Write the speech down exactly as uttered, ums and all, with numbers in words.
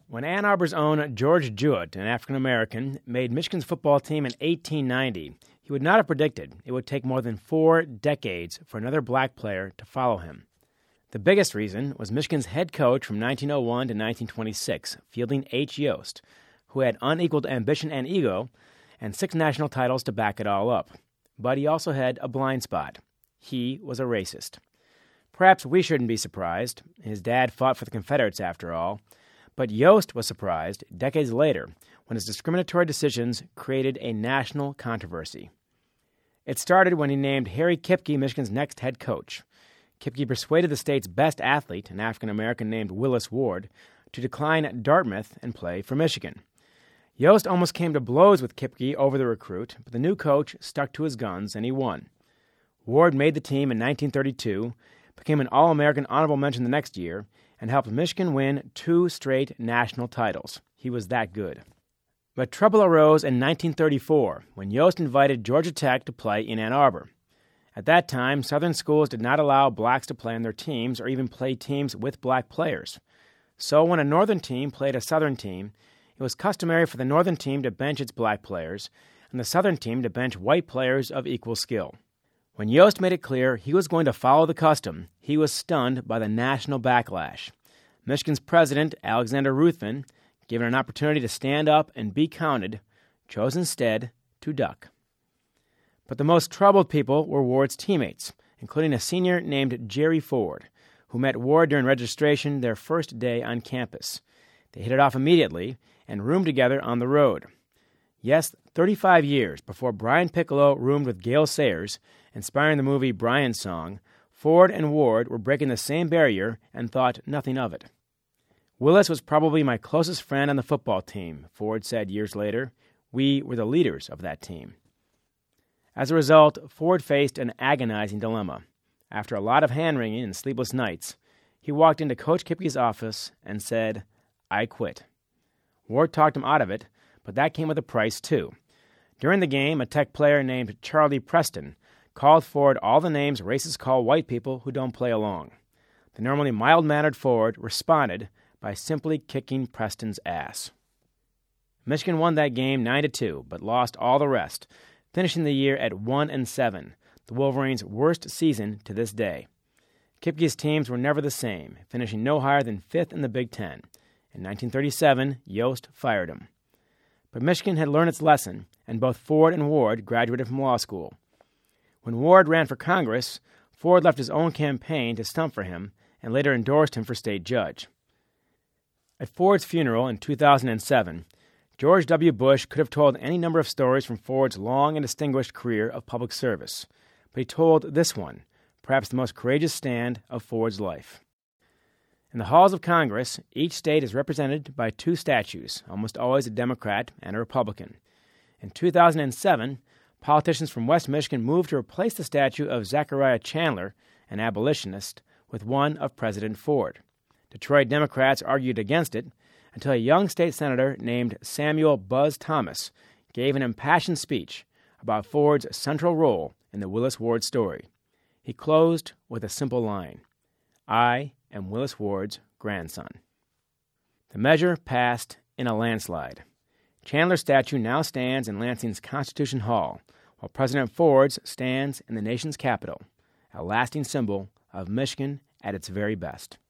When Ann Arbor's own George Jewett, an African-American, made Michigan's football team in eighteen ninety, he would not have predicted it would take more than four decades for another black player to follow him. The biggest reason was Michigan's head coach from nineteen oh one to nineteen twenty-six, Fielding H. Yost, who had unequaled ambition and ego and six national titles to back it all up. But he also had a blind spot. He was a racist. Perhaps we shouldn't be surprised. His dad fought for the Confederates, after all. But Yost was surprised decades later when his discriminatory decisions created a national controversy. It started when he named Harry Kipke Michigan's next head coach. Kipke persuaded the state's best athlete, an African-American named Willis Ward, to decline at Dartmouth and play for Michigan. Yost almost came to blows with Kipke over the recruit, but the new coach stuck to his guns and he won. Ward made the team in nineteen thirty-two, became an All-American honorable mention the next year, and helped Michigan win two straight national titles. He was that good. But trouble arose in nineteen thirty-four when Yost invited Georgia Tech to play in Ann Arbor. At that time, Southern schools did not allow blacks to play on their teams or even play teams with black players. So when a Northern team played a Southern team, it was customary for the Northern team to bench its black players and the Southern team to bench white players of equal skill. When Yost made it clear he was going to follow the custom, he was stunned by the national backlash. Michigan's president, Alexander Ruthven, given an opportunity to stand up and be counted, chose instead to duck. But the most troubled people were Ward's teammates, including a senior named Jerry Ford, who met Ward during registration their first day on campus. They hit it off immediately and roomed together on the road. Yes, thirty-five years before Brian Piccolo roomed with Gale Sayers, inspiring the movie Brian's Song, Ford and Ward were breaking the same barrier and thought nothing of it. Willis was probably my closest friend on the football team, Ford said years later. We were the leaders of that team. As a result, Ford faced an agonizing dilemma. After a lot of hand-wringing and sleepless nights, he walked into Coach Kipke's office and said, "I quit." Ward talked him out of it, but that came with a price, too. During the game, a Tech player named Charlie Preston called Ford all the names racists call white people who don't play along. The normally mild-mannered Ford responded by simply kicking Preston's ass. Michigan won that game nine to two, but lost all the rest, finishing the year at one and seven, the Wolverines' worst season to this day. Kipke's teams were never the same, finishing no higher than fifth in the Big Ten. In nineteen thirty-seven, Yost fired him. But Michigan had learned its lesson, and both Ford and Ward graduated from law school. When Ward ran for Congress, Ford left his own campaign to stump for him and later endorsed him for state judge. At Ford's funeral in two thousand seven, George W. Bush could have told any number of stories from Ford's long and distinguished career of public service, but he told this one, perhaps the most courageous stand of Ford's life. In the halls of Congress, each state is represented by two statues, almost always a Democrat and a Republican. In two thousand seven, politicians from West Michigan moved to replace the statue of Zachariah Chandler, an abolitionist, with one of President Ford. Detroit Democrats argued against it until a young state senator named Samuel Buzz Thomas gave an impassioned speech about Ford's central role in the Willis Ward story. He closed with a simple line, "I am Willis Ward's grandson." The measure passed in a landslide. Chandler's statue now stands in Lansing's Constitution Hall, while President Ford's stands in the nation's capital, a lasting symbol of Michigan at its very best.